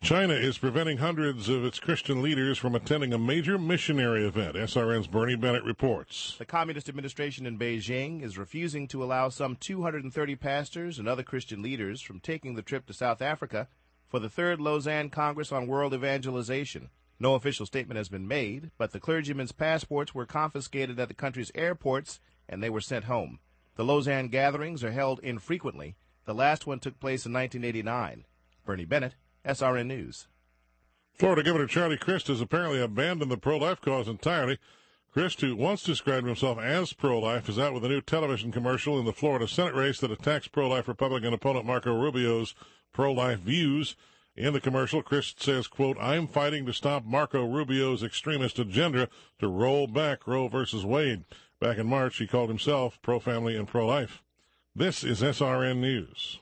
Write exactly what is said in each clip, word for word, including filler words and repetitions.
China is preventing hundreds of its Christian leaders from attending a major missionary event. S R N's Bernie Bennett reports. The Communist administration in Beijing is refusing to allow some two hundred thirty pastors and other Christian leaders from taking the trip to South Africa for the third Lausanne Congress on World Evangelization. No official statement has been made, but the clergymen's passports were confiscated at the country's airports and they were sent home. The Lausanne gatherings are held infrequently. The last one took place in nineteen eighty-nine. Bernie Bennett, S R N News. Florida Governor Charlie Crist has apparently abandoned the pro-life cause entirely. Crist, who once described himself as pro-life, is out with a new television commercial in the Florida Senate race that attacks pro-life Republican opponent Marco Rubio's pro-life views. In the commercial, Crist says, quote, "I'm fighting to stop Marco Rubio's extremist agenda to roll back Roe versus Wade." Back in March, he called himself pro-family and pro-life. This is S R N News.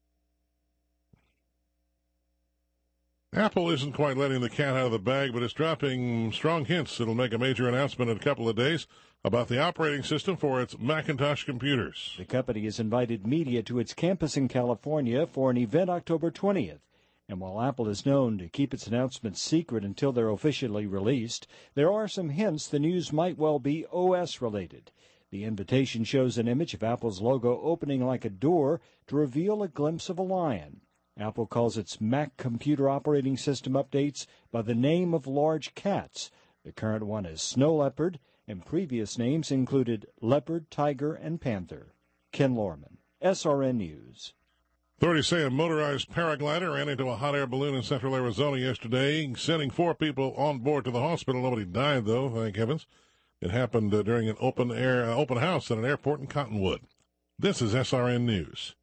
Apple isn't quite letting the cat out of the bag, but it's dropping strong hints it'll make a major announcement in a couple of days about the operating system for its Macintosh computers. The company has invited media to its campus in California for an event October twentieth. And while Apple is known to keep its announcements secret until they're officially released, there are some hints the news might well be O S-related. The invitation shows an image of Apple's logo opening like a door to reveal a glimpse of a lion. Apple calls its Mac computer operating system updates by the name of large cats. The current one is Snow Leopard, and previous names included Leopard, Tiger, and Panther. Ken Lorman, S R N News. Authorities say a motorized paraglider ran into a hot air balloon in central Arizona yesterday, sending four people on board to the hospital. Nobody died, though, thank heavens. It happened uh, during an open air uh, open house at an airport in Cottonwood. This is S R N News.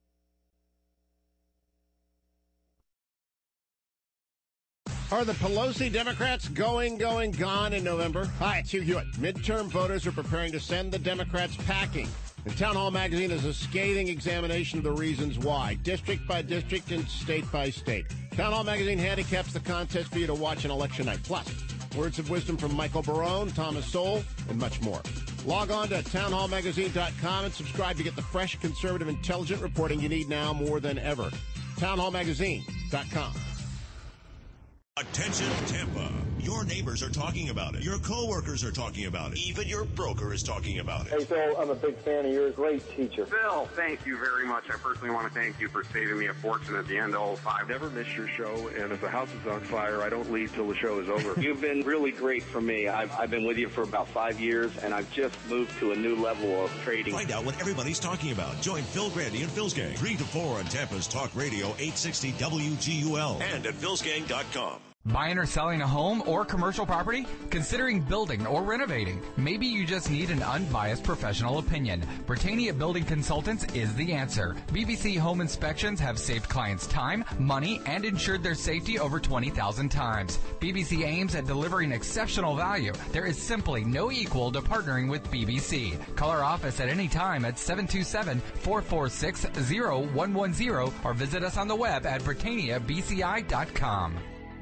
Are the Pelosi Democrats going, going, gone in November? Hi, it's Hugh Hewitt. Midterm voters are preparing to send the Democrats packing. And Town Hall Magazine is a scathing examination of the reasons why, district by district and state by state. Town Hall Magazine handicaps the contest for you to watch on election night. Plus, words of wisdom from Michael Barone, Thomas Sowell, and much more. Log on to town hall magazine dot com and subscribe to get the fresh, conservative, intelligent reporting you need now more than ever. town hall magazine dot com. Attention Tampa. Your neighbors are talking about it. Your coworkers are talking about it. Even your broker is talking about it. Hey, Phil, I'm a big fan of yours. Great teacher. Phil, thank you very much. I personally want to thank you for saving me a fortune at the end of oh five. Never miss your show, and if the house is on fire, I don't leave till the show is over. You've been really great for me. I've, I've been with you for about five years, and I've just moved to a new level of trading. Find out what everybody's talking about. Join Phil Grandy and Phil's Gang, three to four on Tampa's Talk Radio eight sixty W G U L and at phils gang dot com. Buying or selling a home or commercial property? Considering building or renovating? Maybe you just need an unbiased professional opinion. Britannia Building Consultants is the answer. B B C Home Inspections have saved clients time, money, and ensured their safety over twenty thousand times. B B C aims at delivering exceptional value. There is simply no equal to partnering with B B C. Call our office at any time at seven two seven, four four six, zero one one zero or visit us on the web at britannia b c i dot com.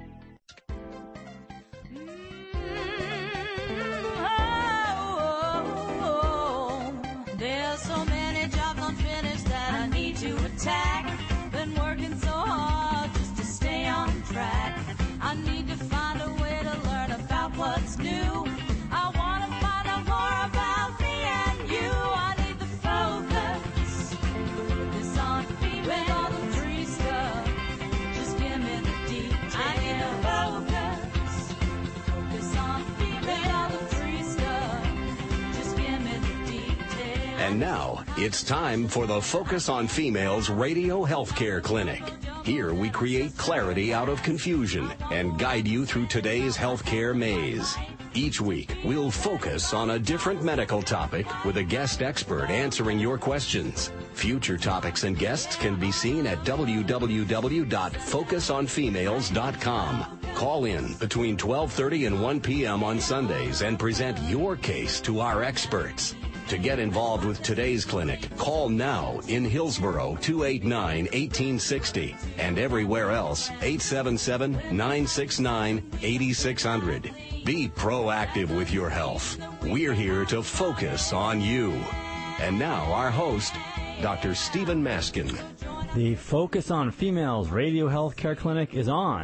There's so many jobs unfinished that I need to attack. Been working so hard just to stay on track. I need to find a way to learn about what's new. I want to find out more about me and you. I need the focus. Focus on me with all the free stuff. Just give me the details. I need the focus. Focus on me with all the free stuff. Just give me the details. And now, it's time for the Focus on Females Radio Healthcare Clinic. Here we create clarity out of confusion and guide you through today's healthcare maze. Each week, we'll focus on a different medical topic with a guest expert answering your questions. Future topics and guests can be seen at w w w dot focus on females dot com. Call in between twelve thirty and one p m on Sundays and present your case to our experts. To get involved with today's clinic, call now in Hillsborough two eight nine, one eight six zero and everywhere else eight seven seven, nine six nine, eight six zero zero. Be proactive with your health. We're here to focus on you. And now our host, Doctor Stephen Maskin. The Focus on Females Radio Healthcare Clinic is on.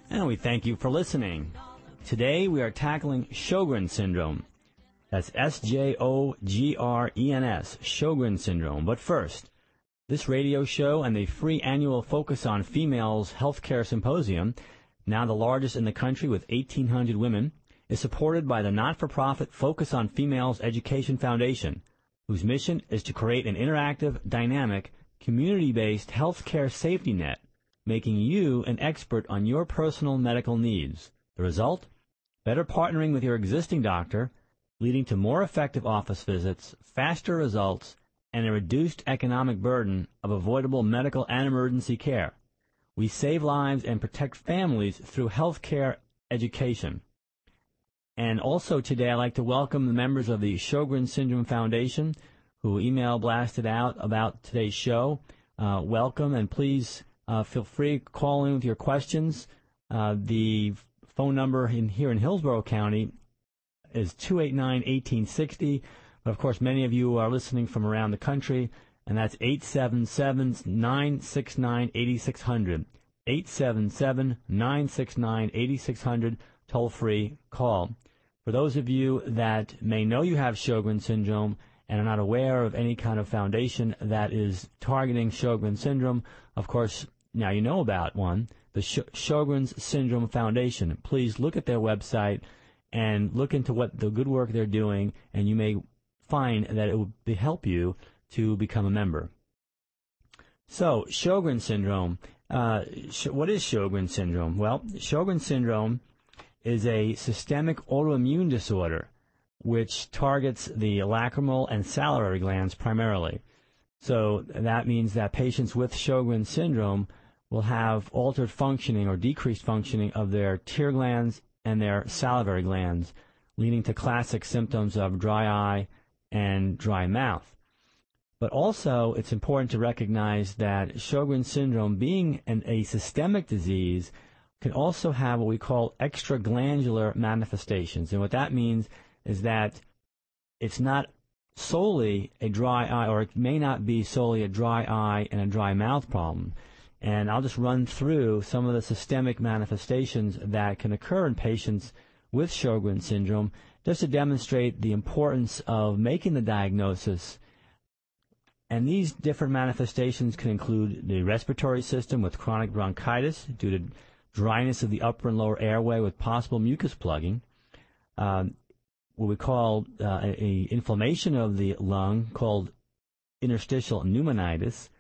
And we thank you for listening. Today we are tackling Sjogren's syndrome. That's S J O G R E N S, Sjogren's syndrome. But first, this radio show and the free annual Focus on Females Healthcare Symposium, now the largest in the country with eighteen hundred women, is supported by the not-for-profit Focus on Females Education Foundation, whose mission is to create an interactive, dynamic, community-based healthcare safety net, making you an expert on your personal medical needs. The result? Better partnering with your existing doctor, leading to more effective office visits, faster results, and a reduced economic burden of avoidable medical and emergency care. We save lives and protect families through healthcare education. And also today I'd like to welcome the members of the Sjogren's Syndrome Foundation who email blasted out about today's show. Uh, welcome, and please uh, feel free to call in with your questions. Uh, the phone number in here in Hillsborough County is two eight nine, one eight six zero. But, of course, many of you are listening from around the country, and that's eight seven seven, nine six nine, eight six zero zero. eight seven seven, nine six nine, eight six zero zero, toll-free call. For those of you that may know you have Sjogren's syndrome and are not aware of any kind of foundation that is targeting Sjogren's syndrome, of course, now you know about one, the Sjogren's Syndrome Foundation. Please look at their website and look into what the good work they're doing, and you may find that it will be, help you to become a member. So, Sjogren's syndrome. Uh, sh- what is Sjogren's syndrome? Well, Sjogren's syndrome is a systemic autoimmune disorder which targets the lacrimal and salivary glands primarily. So that means that patients with Sjogren's syndrome will have altered functioning or decreased functioning of their tear glands and their salivary glands, leading to classic symptoms of dry eye and dry mouth. But also, it's important to recognize that Sjogren's syndrome, being an, a systemic disease, can also have what we call extraglandular manifestations. And what that means is that it's not solely a dry eye, or it may not be solely a dry eye and a dry mouth problem. And I'll just run through some of the systemic manifestations that can occur in patients with Sjogren's syndrome, just to demonstrate the importance of making the diagnosis. And these different manifestations can include the respiratory system with chronic bronchitis due to dryness of the upper and lower airway with possible mucus plugging, um, what we call uh, a, a inflammation of the lung called interstitial pneumonitis,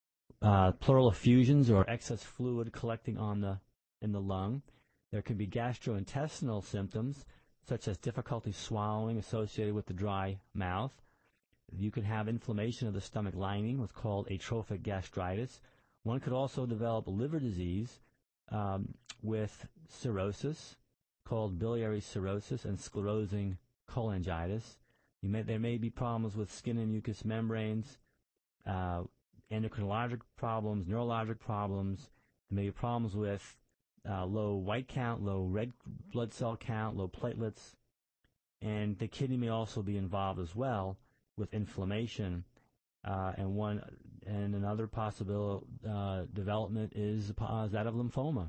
uh, pleural effusions or excess fluid collecting on the in the lung. There can be gastrointestinal symptoms such as difficulty swallowing associated with the dry mouth. You could have inflammation of the stomach lining, what's called atrophic gastritis. One could also develop liver disease um, with cirrhosis, called biliary cirrhosis, and sclerosing cholangitis. You may, there may be problems with skin and mucous membranes, uh, endocrinologic problems, neurologic problems. There may be problems with uh, low white count, low red blood cell count, low platelets, and the kidney may also be involved as well with inflammation. Uh, and one and another possible uh, development is uh, that of lymphoma.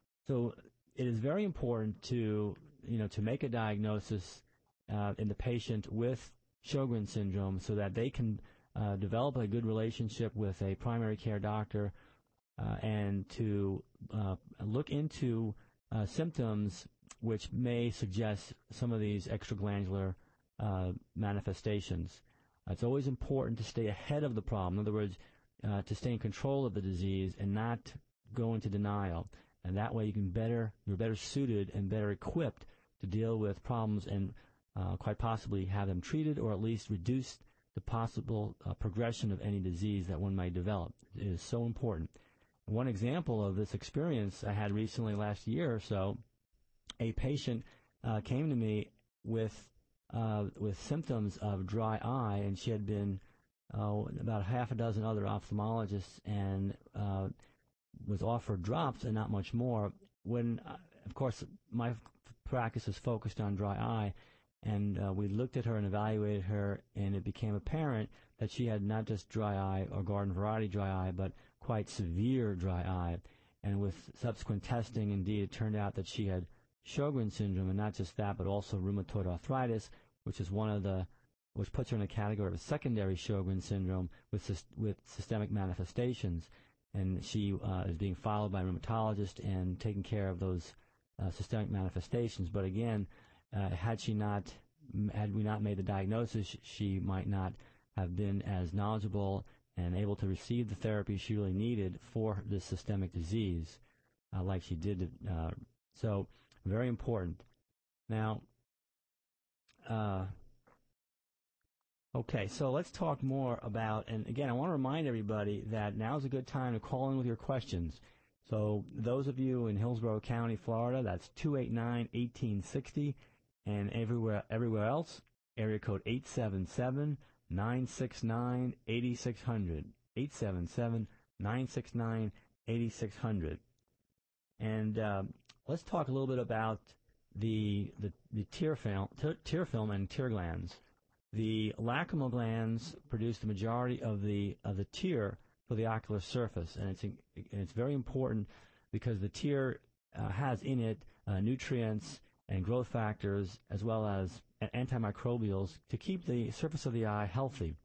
So it is very important to you know to make a diagnosis uh, in the patient with Sjogren's syndrome so that they can uh, develop a good relationship with a primary care doctor uh, and to uh, look into uh, symptoms which may suggest some of these extraglandular uh, manifestations. It's always important to stay ahead of the problem. In other words, uh, to stay in control of the disease and not go into denial. And that way you can better, you're better suited and better equipped to deal with problems and uh, quite possibly have them treated or at least reduce the possible uh, progression of any disease that one might develop. It is so important. One example of this experience I had recently last year or so, a patient uh, came to me with Uh, with symptoms of dry eye, and she had been uh, about half a dozen other ophthalmologists and uh, was offered drops and not much more. When, uh, of course, my f- practice is focused on dry eye, and uh, we looked at her and evaluated her, and it became apparent that she had not just dry eye or garden variety dry eye, but quite severe dry eye. And with subsequent testing, indeed, it turned out that she had Sjogren's syndrome, and not just that, but also rheumatoid arthritis, which is one of the, which puts her in a category of a secondary Sjogren's syndrome with with systemic manifestations. And she uh, is being followed by a rheumatologist and taking care of those uh, systemic manifestations. But again, uh, had she not, had we not made the diagnosis, she might not have been as knowledgeable and able to receive the therapy she really needed for this systemic disease, uh, like she did. Uh, so, very important. Now, uh, okay, so let's talk more about, and again, I want to remind everybody that now is a good time to call in with your questions. So, those of you in Hillsborough County, Florida, that's two eight nine, one eight six zero, and everywhere, everywhere else, area code eight seven seven, nine six nine, eight six zero zero, eight seven seven, nine six nine, eight six zero zero. And uh, let's talk a little bit about the the, the tear film, tear, tear film and tear glands. The lacrimal glands produce the majority of the of the tear for the ocular surface, and it's and it's very important because the tear uh, has in it uh, nutrients and growth factors as well as antimicrobials to keep the surface of the eye healthy.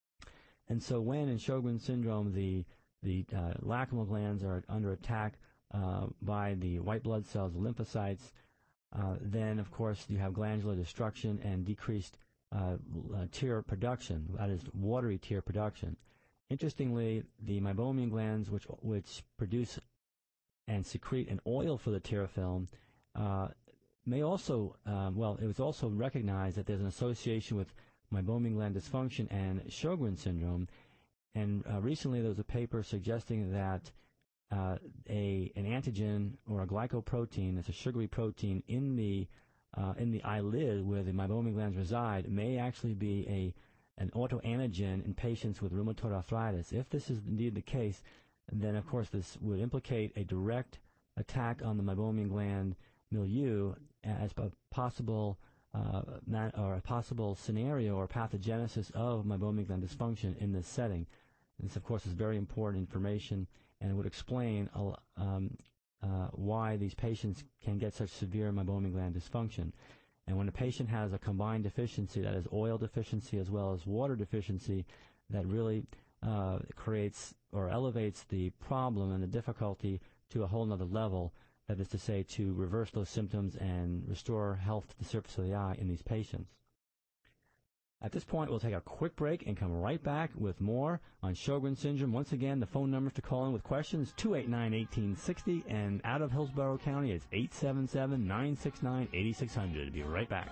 And so when in Sjogren's syndrome the the uh, lacrimal glands are under attack uh, by the white blood cells, the lymphocytes, uh, then of course you have glandular destruction and decreased uh, uh, tear production, that is watery tear production. Interestingly, the meibomian glands, which which produce and secrete an oil for the tear film, uh, may also, um, well, it was also recognized that there's an association with meibomian gland dysfunction and Sjogren's syndrome. And uh, recently there was a paper suggesting that uh, a an antigen or a glycoprotein, it's a sugary protein in the uh, in the eyelid where the meibomian glands reside, may actually be a an autoantigen in patients with rheumatoid arthritis. If this is indeed the case, then of course this would implicate a direct attack on the meibomian gland milieu as a possible uh, man, or a possible scenario or pathogenesis of meibomian gland dysfunction in this setting. And this, of course, is very important information and would explain uh, um, uh, why these patients can get such severe meibomian gland dysfunction. And when a patient has a combined deficiency, that is oil deficiency as well as water deficiency, that really uh, creates or elevates the problem and the difficulty to a whole nother level. That is to say, to reverse those symptoms and restore health to the surface of the eye in these patients. At this point, we'll take a quick break and come right back with more on Sjogren's syndrome. Once again, the phone numbers to call in with questions, two eight nine, one eight six zero, and out of Hillsborough County, it's eight seven seven, nine six nine, eight six zero zero. Be right back.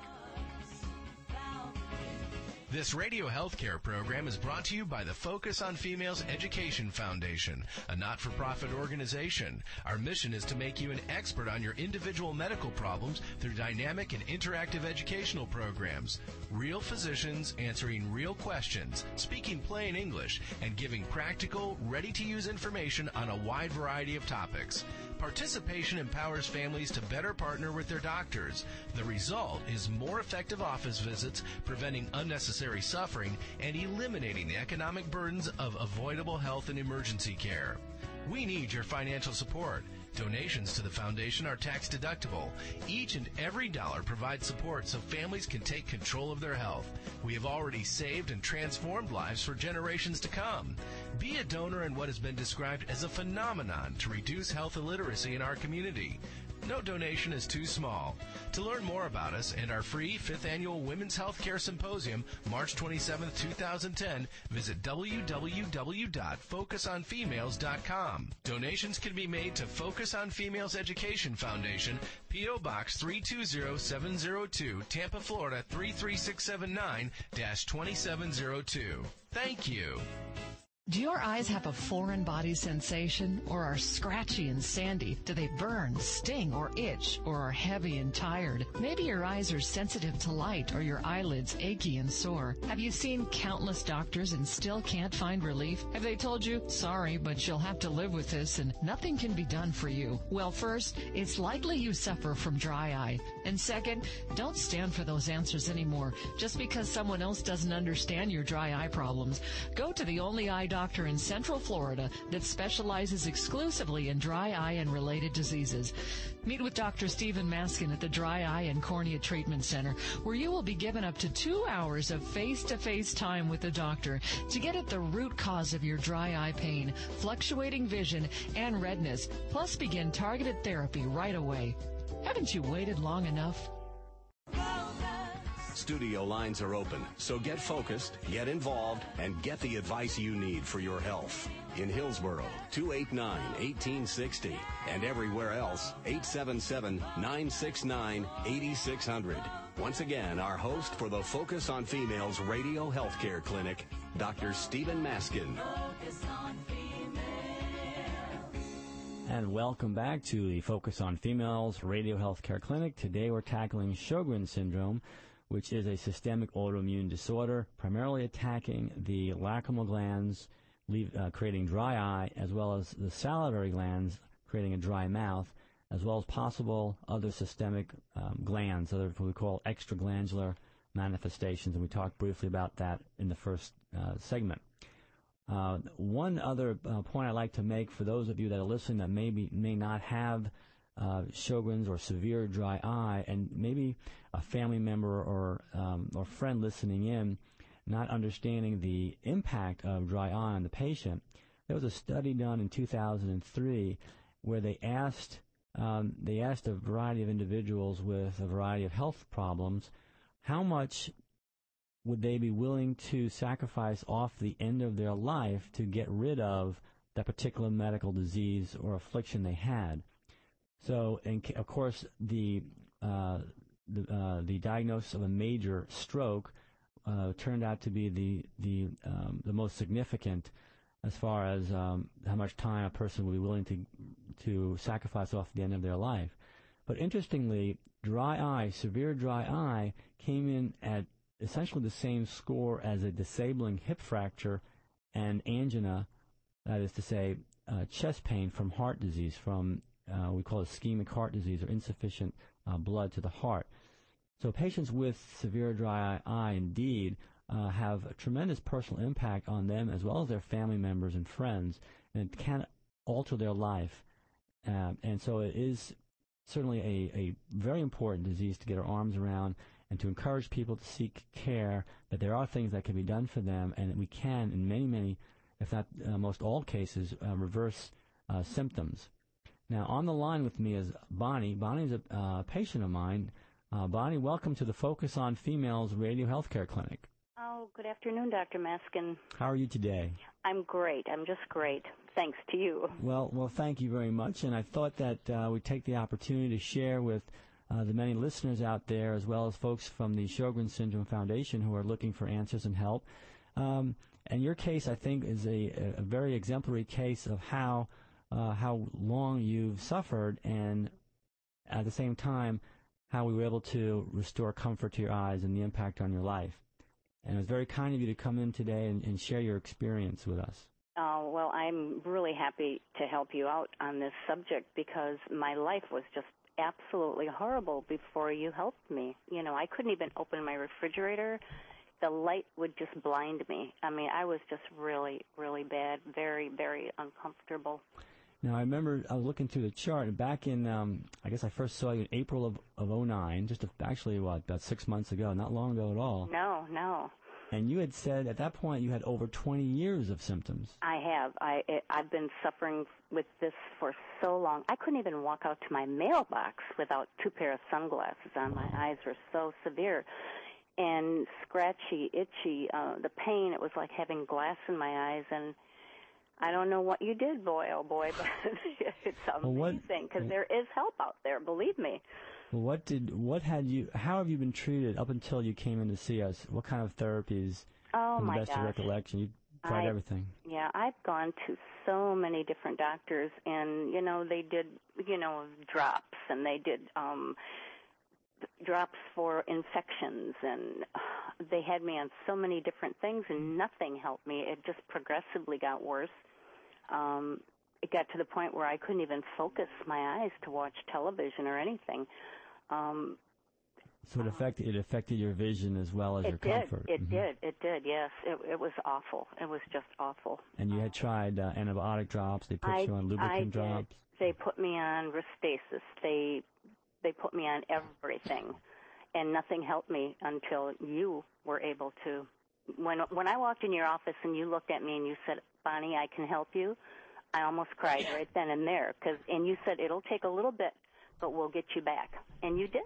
This radio healthcare program is brought to you by the Focus on Females Education Foundation, a not-for-profit organization. Our mission is to make you an expert on your individual medical problems through dynamic and interactive educational programs. Real physicians answering real questions, speaking plain English, and giving practical, ready-to-use information on a wide variety of topics. Participation empowers families to better partner with their doctors. The result is more effective office visits, preventing unnecessary suffering, and eliminating the economic burdens of avoidable health and emergency care. We need your financial support. Donations to the foundation are tax deductible. Each and every dollar provides support so families can take control of their health. We have already saved and transformed lives for generations to come. Be a donor in what has been described as a phenomenon to reduce health illiteracy in our community. No donation is too small. To learn more about us and our free fifth Annual Women's Healthcare Symposium, March twenty-seventh, two thousand ten, visit w w w dot focus on females dot com. Donations can be made to Focus on Females Education Foundation, P O. Box three two zero seven zero two, Tampa, Florida three three six seven nine dash two seven zero two. Thank you. Do your eyes have a foreign body sensation or are scratchy and sandy? Do they burn, sting, or itch, or are heavy and tired? Maybe your eyes are sensitive to light or your eyelids achy and sore. Have you seen countless doctors and still can't find relief? Have they told you, sorry, but you'll have to live with this and nothing can be done for you? Well, first, it's likely you suffer from dry eye. And second, don't stand for those answers anymore just because someone else doesn't understand your dry eye problems. Go to the only eye doctor in Central Florida that specializes exclusively in dry eye and related diseases. Meet with Doctor Stephen Maskin at the Dry Eye and Cornea Treatment Center, where you will be given up to two hours of face-to-face time with the doctor to get at the root cause of your dry eye pain, fluctuating vision, and redness, plus begin targeted therapy right away. Haven't you waited long enough? Studio lines are open, so get focused, get involved, and get the advice you need for your health. In Hillsborough, two eight nine, one eight six zero, and everywhere else, eight seven seven, nine six nine, eight six zero zero. Once again, our host for the Focus on Females Radio Healthcare Clinic, Doctor Stephen Maskin. And welcome back to the Focus on Females Radio Healthcare Clinic. Today we're tackling Sjogren's syndrome, which is a systemic autoimmune disorder primarily attacking the lacrimal glands, leave, uh, creating dry eye, as well as the salivary glands, creating a dry mouth, as well as possible other systemic um, glands, other what we call extraglandular manifestations, and we talked briefly about that in the first uh, segment. Uh, one other uh, point I'd like to make for those of you that are listening that maybe may not have uh, Sjogren's or severe dry eye, and maybe a family member or um, or friend listening in not understanding the impact of dry eye on the patient. There was a study done in two thousand three where they asked um, they asked a variety of individuals with a variety of health problems how much would they be willing to sacrifice off the end of their life to get rid of that particular medical disease or affliction they had. So, and of course, the uh, the, uh, the diagnosis of a major stroke uh, turned out to be the the um, the most significant as far as um, how much time a person would be willing to to sacrifice off the end of their life. But interestingly, dry eye, severe dry eye, came in at essentially the same score as a disabling hip fracture and angina, that is to say, uh, chest pain from heart disease, from uh, we call it ischemic heart disease or insufficient uh, blood to the heart. So patients with severe dry eye indeed uh, have a tremendous personal impact on them as well as their family members and friends, and it can alter their life. Um, and so it is certainly a, a very important disease to get our arms around and to encourage people to seek care, that there are things that can be done for them, and that we can, in many, many, if not uh, most all cases, uh, reverse uh, symptoms. Now, on the line with me is Bonnie. Bonnie is a uh, patient of mine. Uh, Bonnie, welcome to the Focus on Females Radio Healthcare Clinic. Oh, good afternoon, Doctor Maskin. How are you today? I'm great. I'm just great. Thanks to you. Well, well, thank you very much. And I thought that uh, we'd take the opportunity to share with uh, the many listeners out there, as well as folks from the Sjogren's Syndrome Foundation who are looking for answers and help. Um, and your case, I think, is a, a very exemplary case of how uh, how long you've suffered, and at the same time, how we were able to restore comfort to your eyes and the impact on your life. And it was very kind of you to come in today and, and share your experience with us. Oh, well, I'm really happy to help you out on this subject because my life was just absolutely horrible before you helped me. You know, I couldn't even open my refrigerator. The light would just blind me. I mean, I was just really, really bad, very, very uncomfortable. Now, I remember I was looking through the chart, and back in, um, I guess I first saw you in April of, of oh nine, just a, actually, what, about six months ago, not long ago at all. No, no. And you had said at that point you had over twenty years of symptoms. I have. I, it, I've been suffering with this for so long. I couldn't even walk out to my mailbox without two pair of sunglasses on. My eyes were so severe and scratchy, itchy. Uh, the pain, it was like having glass in my eyes, and I don't know what you did, boy, oh boy, but it's amazing because well, there is help out there, believe me. Well, what did, what had you, how have you been treated up until you came in to see us? What kind of therapies? Oh, from my the best gosh. of recollection? You tried I, everything. Yeah, I've gone to so many different doctors, and, you know, they did, you know, drops, and they did um, drops for infections, and uh, they had me on so many different things, and nothing helped me. It just progressively got worse. Um, it got to the point where I couldn't even focus my eyes to watch television or anything. Um, So it affected it affected your vision as well as it your did. comfort. It Mhm. did. It did. Yes. It, it was awful. It was just awful. And you had tried uh, antibiotic drops. They put I, you on lubricant I did. drops. They put me on Restasis. They they put me on everything, and nothing helped me until you were able to. When when I walked in your office and you looked at me and you said, "Bonnie, I can help you," I almost cried right then and there. Cause, and you said, "It'll take a little bit, but we'll get you back," and you did.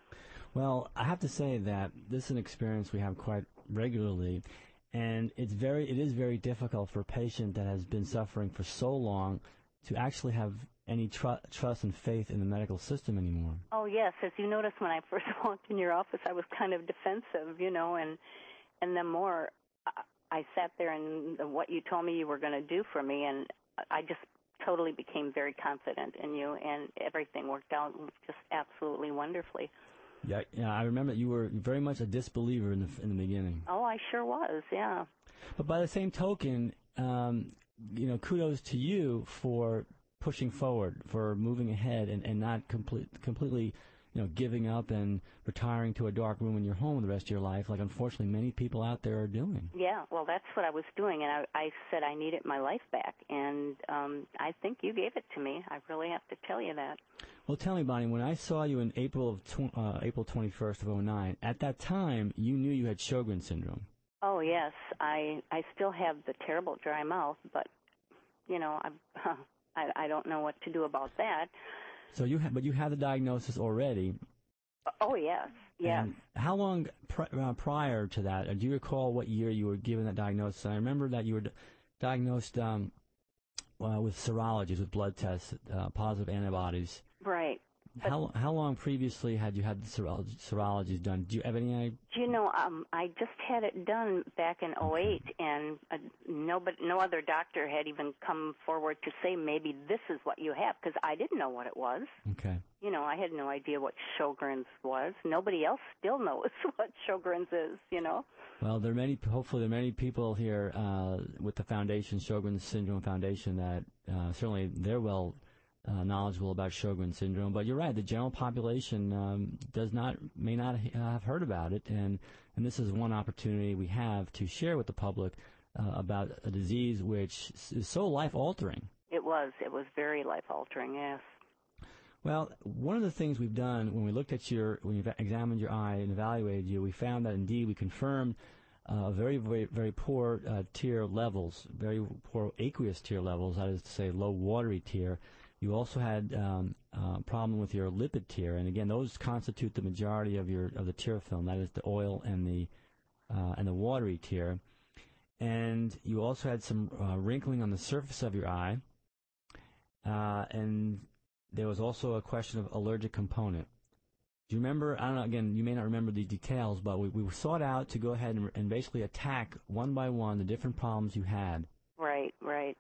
Well, I have to say that this is an experience we have quite regularly, and it's very, it is very difficult for a patient that has been suffering for so long to actually have any tr- trust and faith in the medical system anymore. Oh yes, as you noticed when I first walked in your office, I was kind of defensive, you know, and and the more I sat there and what you told me you were going to do for me, and I just totally became very confident in you, and everything worked out just absolutely wonderfully. Yeah, yeah, I remember you were very much a disbeliever in the in the beginning. Oh, I sure was, yeah. But by the same token, um, you know, kudos to you for pushing forward, for moving ahead, and, and not complete, completely, you know, giving up and retiring to a dark room in your home the rest of your life, like unfortunately many people out there are doing. Yeah, well, that's what I was doing, and I, I said I needed my life back, and um, I think you gave it to me. I really have to tell you that. Well, tell me, Bonnie, when I saw you in April of tw- uh, April twenty-first of oh nine, at that time you knew you had Sjogren's syndrome. Oh yes, I I still have the terrible dry mouth, but you know I I, I don't know what to do about that. So you, ha- but you had the diagnosis already. Oh yes, yes. And how long pr- uh, prior to that? Uh, do you recall what year you were given that diagnosis? I remember that you were d- diagnosed um, uh, with serologies, with blood tests, uh, positive antibodies. Right. How how long previously had you had the serology, serologies done? Do you have any idea? Do you know, um, I just had it done back in oh eight, and uh, nobody, no other doctor had even come forward to say maybe this is what you have, because I didn't know what it was. Okay. You know, I had no idea what Sjogren's was. Nobody else still knows what Sjogren's is, you know. Well, there are many, hopefully there are many people here uh, with the foundation, Sjogren's Syndrome Foundation, that uh, certainly they're well Uh, knowledgeable about Sjogren's syndrome, but you're right. The general population um, does not, may not have heard about it, and and this is one opportunity we have to share with the public uh, about a disease which is so life altering. It was. It was very life altering. Yes. Well, one of the things we've done when we looked at your, when we examined your eye and evaluated you, we found that indeed we confirmed uh, very, very, very poor uh, tear levels, very poor aqueous tear levels. That is to say, low watery tear. You also had um, a problem with your lipid tear, and again, those constitute the majority of your of the tear film. That is the oil and the uh, and the watery tear. And you also had some uh, wrinkling on the surface of your eye, uh, and there was also a question of allergic component. Do you remember? I don't know. Again, you may not remember the details, but we, we sought out to go ahead and, and basically attack one by one the different problems you had. Right. Right.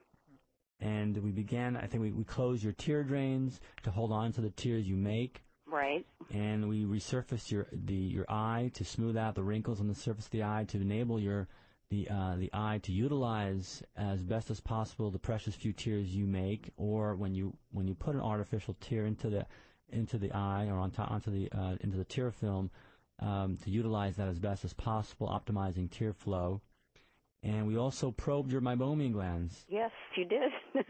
And we began, I think we, we closed your tear drains to hold on to the tears you make. Right. And we resurfaced your the your eye to smooth out the wrinkles on the surface of the eye, to enable your the uh, the eye to utilize as best as possible the precious few tears you make. Or when you when you put an artificial tear into the into the eye or onto onto the uh, into the tear film, um, to utilize that as best as possible, optimizing tear flow. And we also probed your meibomian glands. Yes, you did.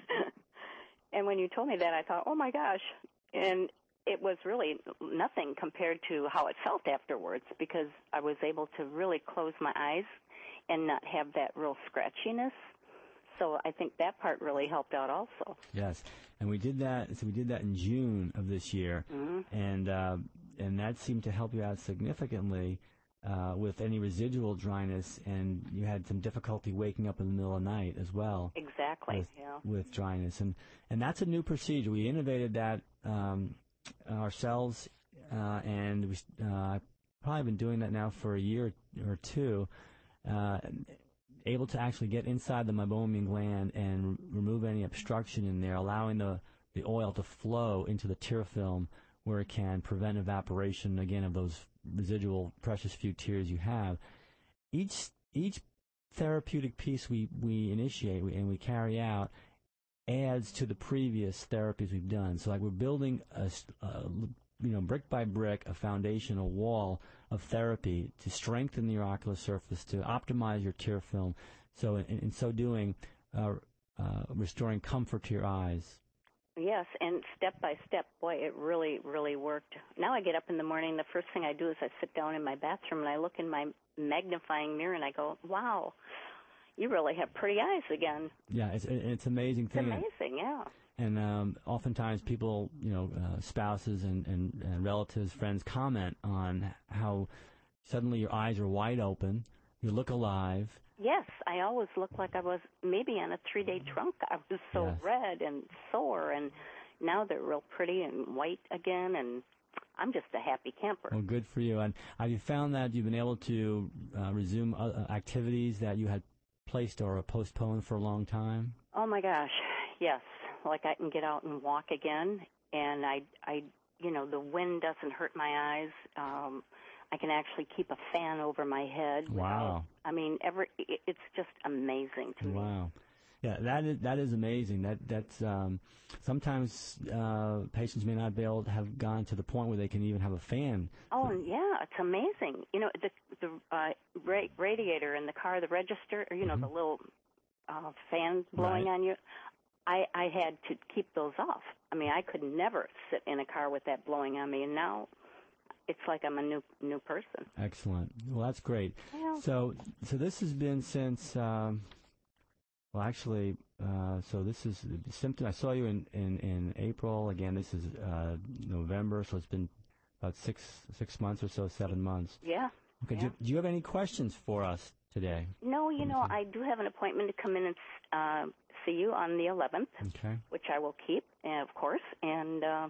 And when you told me that, I thought, oh, my gosh. And it was really nothing compared to how it felt afterwards, because I was able to really close my eyes and not have that real scratchiness. So I think that part really helped out also. Yes, and we did that. So we did that in June of this year, mm-hmm. and uh, and that seemed to help you out significantly. Uh, with any residual dryness, and you had some difficulty waking up in the middle of the night as well. Exactly, with, yeah. With dryness. And, and that's a new procedure. We innovated that um, ourselves, uh, and we've uh, probably been doing that now for a year or two, uh, able to actually get inside the meibomian gland and remove any obstruction in there, allowing the, the oil to flow into the tear film where it can prevent evaporation, again, of those residual precious few tears you have. Each each therapeutic piece we, we initiate and we carry out adds to the previous therapies we've done. So like we're building a, a you know, brick by brick, a foundation, a wall of therapy to strengthen your ocular surface, to optimize your tear film. So in, in so doing, uh, uh, restoring comfort to your eyes. Yes, and step by step, boy, it really, really worked. Now I get up in the morning, the first thing I do is I sit down in my bathroom and I look in my magnifying mirror and I go, wow, you really have pretty eyes again. Yeah, it's it's an amazing thing. It's amazing, yeah. And um, oftentimes people, you know, uh, spouses and, and, and relatives, friends comment on how suddenly your eyes are wide open, you look alive. Yes, I always looked like I was maybe on a three-day trunk. I was so Yes. red and sore, and now they're real pretty and white again, and I'm just a happy camper. Well, good for you. And have you found that you've been able to uh, resume uh, activities that you had placed or postponed for a long time? Oh, my gosh, yes. Like I can get out and walk again, and I, I, you know, the wind doesn't hurt my eyes. Um, I can actually keep a fan over my head. Wow. I mean, every it- it's just amazing to me. Wow. Yeah, that is that is amazing. That that's um, sometimes uh, patients may not be able to have gone to the point where they can even have a fan. Oh, yeah, it's amazing. You know, the the uh, ra- radiator in the car, the register, or, you know, Mm-hmm. the little uh, fans blowing Right. on you. I, I had to keep those off. I mean, I could never sit in a car with that blowing on me, and now it's like I'm a new new person. Excellent. Well, that's great. Yeah. So so this has been since. Um, Well, actually, uh, so this is the symptom. I saw you in, in, in April. Again, this is uh, November, so it's been about six six months or so, seven months. Yeah. Okay. yeah. Do, do you have any questions for us today? No, you know, I do have an appointment to come in and uh, see you on the eleventh, Okay. which I will keep, uh, of course. And uh,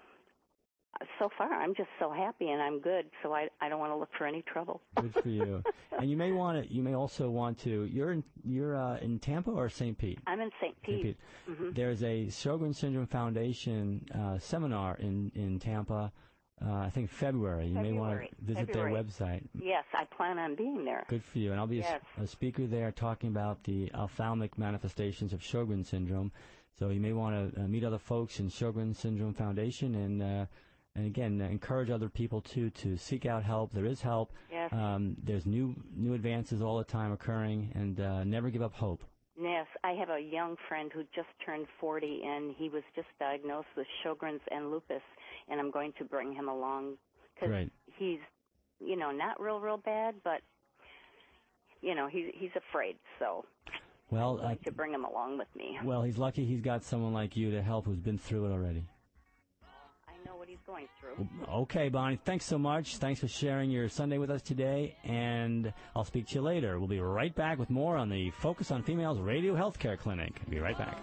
so far, I'm just so happy and I'm good, so I, I don't want to look for any trouble. Good for you. And you may want to. You may also want to. You're in. You're uh, in Tampa or Saint Pete? I'm in Saint Pete. Saint Pete. Mhm. There's a Sjogren Syndrome Foundation uh, seminar in in Tampa. Uh, I think February. You may want February. to visit February. their website. Yes, I plan on being there. Good for you. And I'll be a s- Yes. a, speaker there talking about the ophthalmic manifestations of Sjogren syndrome. So you may want to uh, meet other folks in Sjogren Syndrome Foundation and, uh, and again, uh, encourage other people, too, to seek out help. There is help. Yes. Um, there's new new advances all the time occurring, and uh, never give up hope. Yes, I have a young friend who just turned forty, and he was just diagnosed with Sjogren's and lupus, and I'm going to bring him along because Great. he's, you know, not real, real bad, but, you know, he, he's afraid, so Well, I'd uh, like to bring him along with me. well, he's lucky he's got someone like you to help who's been through it already. I know what he's going through. Okay, Bonnie, thanks so much. Thanks for sharing your Sunday with us today, and I'll speak to you later. We'll be right back with more on the Focus on Females Radio Healthcare Clinic. Be right back.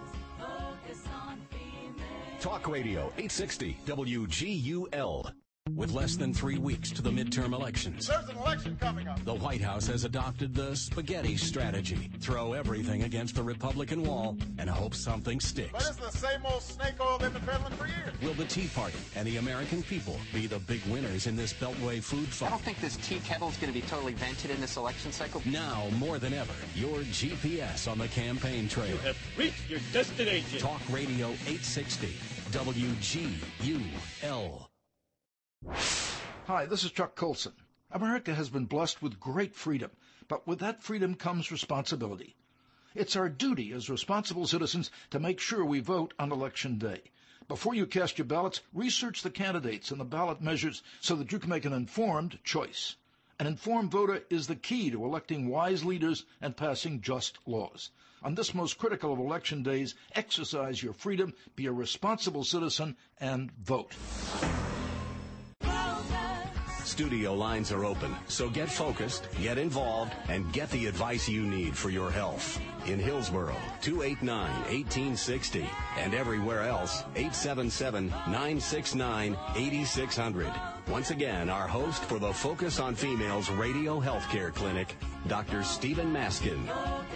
Talk Radio eight sixty W G U L. With less than three weeks to the midterm elections, There's an election coming up. the White House has adopted the spaghetti strategy. Throw everything against the Republican wall and hope something But sticks. it's the same old snake oil they've been peddling for years. Will the Tea Party and the American people be the big winners in this Beltway food I fight? don't think this tea kettle is going to be totally vented in this election cycle. Now, more than ever, your G P S on the campaign trail. You have reached your destination. Talk Radio eight sixty W G U L. Hi, this is Chuck Colson. America has been blessed with great freedom, but with that freedom comes responsibility. It's our duty as responsible citizens to make sure we vote on Election Day. Before you cast your ballots, research the candidates and the ballot measures so that you can make an informed choice. An informed voter is the key to electing wise leaders and passing just laws. On this most critical of election days, exercise your freedom, be a responsible citizen, and vote. Studio lines are open, so get focused, get involved, and get the advice you need for your health. In Hillsboro, two eight nine, one eight six zero, and everywhere else, eight seven seven, nine six nine, eight six zero zero. Once again, our host for the Focus on Females Radio Healthcare Clinic, Doctor Stephen Maskin.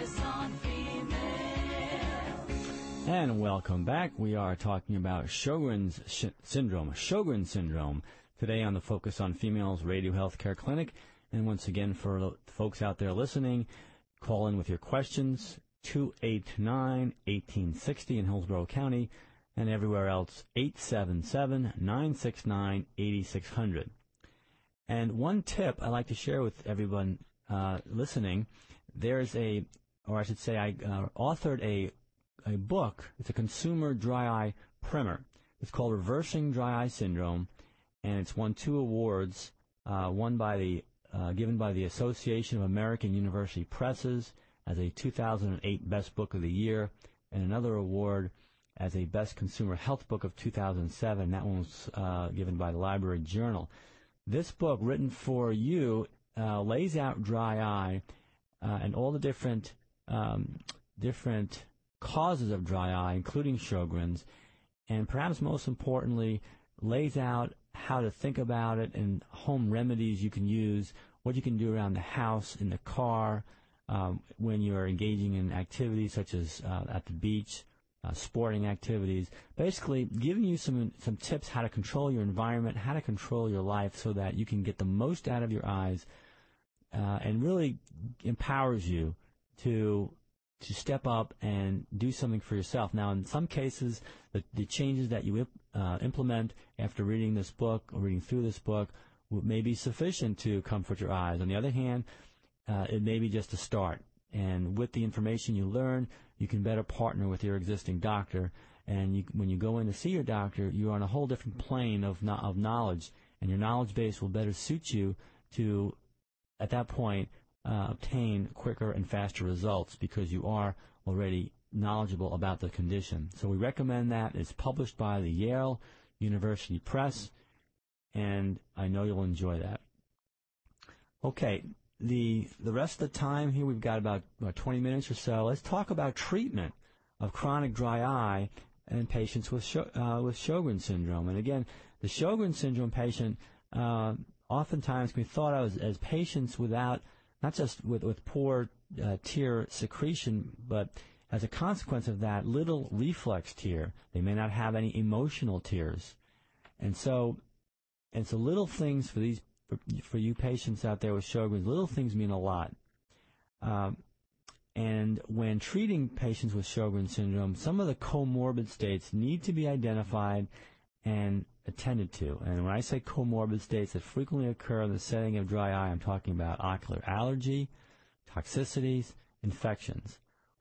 And welcome back. We are talking about Sjogren's sh- syndrome, Sjogren syndrome, today on the Focus on Females Radio Healthcare Clinic. And once again, for the folks out there listening, call in with your questions, two eight nine, one eight six zero in Hillsborough County, and everywhere else, eight seven seven, nine six nine, eight six zero zero. And one tip I'd like to share with everyone uh, listening, there's a, or I should say I uh, authored a, a book. It's a consumer dry eye primer. It's called Reversing Dry Eye Syndrome, and it's won two awards, uh, one by the, uh, given by the Association of American University Presses as a two thousand eight Best Book of the Year, and another award as a Best Consumer Health Book of two thousand seven. That one was uh, given by the Library Journal. This book, written for you, uh, lays out dry eye uh, and all the different um, different causes of dry eye, including Sjogren's, and perhaps most importantly, lays out how to think about it and home remedies you can use, what you can do around the house, in the car, um, when you're engaging in activities such as uh, at the beach, Uh, sporting activities, basically giving you some some tips how to control your environment, how to control your life so that you can get the most out of your eyes, uh, and really empowers you to to step up and do something for yourself. Now, in some cases, the, the changes that you uh, implement after reading this book or reading through this book may be sufficient to comfort your eyes. On the other hand, uh, it may be just a start. And with the information you learn, you can better partner with your existing doctor. And you, when you go in to see your doctor, you're on a whole different plane of, no, of knowledge. And your knowledge base will better suit you to, at that point, uh, obtain quicker and faster results because you are already knowledgeable about the condition. So we recommend that. It's published by the Yale University Press. And I know you'll enjoy that. Okay. The the rest of the time here, we've got about, about twenty minutes or so. Let's talk about treatment of chronic dry eye in patients with uh, with Sjogren's syndrome. And again, the Sjogren's syndrome patient uh, oftentimes can be thought of as, as patients without, not just with, with poor uh, tear secretion, but as a consequence of that, little reflex tear. They may not have any emotional tears. And so, and so little things for these For you patients out there with Sjogren's, little things mean a lot. Um, and when treating patients with Sjogren's syndrome, some of the comorbid states need to be identified and attended to. And when I say comorbid states that frequently occur in the setting of dry eye, I'm talking about ocular allergy, toxicities, infections.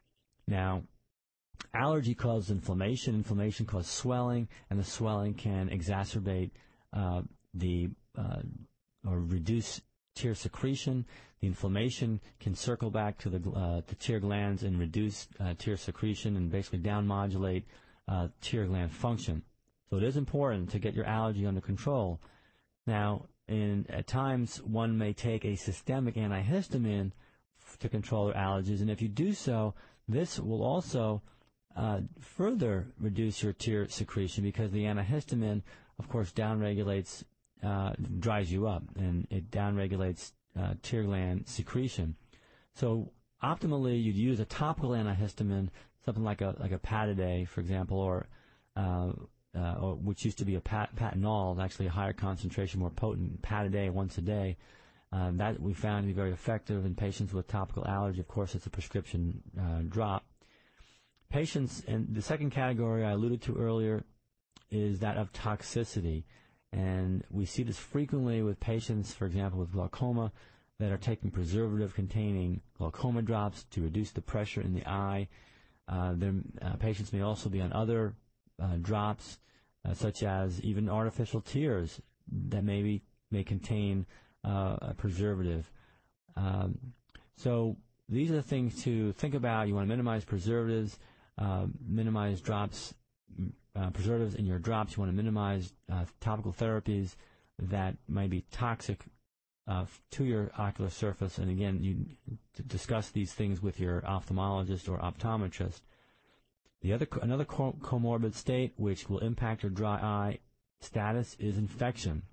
Now, allergy causes inflammation. Inflammation causes swelling, and the swelling can exacerbate uh, the uh, or reduce tear secretion. The inflammation can circle back to the uh, the tear glands and reduce uh, tear secretion and basically down-modulate uh, tear gland function. So it is important to get your allergy under control. Now, in, at times, one may take a systemic antihistamine f- to control their allergies, and if you do so, this will also uh, further reduce your tear secretion because the antihistamine, of course, downregulates Uh, dries you up, and it downregulates uh, tear gland secretion. So optimally, you'd use a topical antihistamine, something like a like a Pataday, for example, or, uh, uh, or which used to be a pat, Patanol, actually a higher concentration, more potent Pataday once a day. Uh, that we found to be very effective in patients with topical allergy. Of course, it's a prescription uh, drop. Patients, and the second category I alluded to earlier is that of toxicity. And we see this frequently with patients, for example, with glaucoma, that are taking preservative-containing glaucoma drops to reduce the pressure in the eye. Uh, their, uh, patients may also be on other uh, drops, uh, such as even artificial tears that maybe may contain uh, a preservative. Um, so these are the things to think about. You want to minimize preservatives, uh, minimize drops. Uh, preservatives in your drops. You want to minimize uh, topical therapies that might be toxic uh, to your ocular surface. And again, you to discuss these things with your ophthalmologist or optometrist. The other another co- comorbid state which will impact your dry eye status is infection,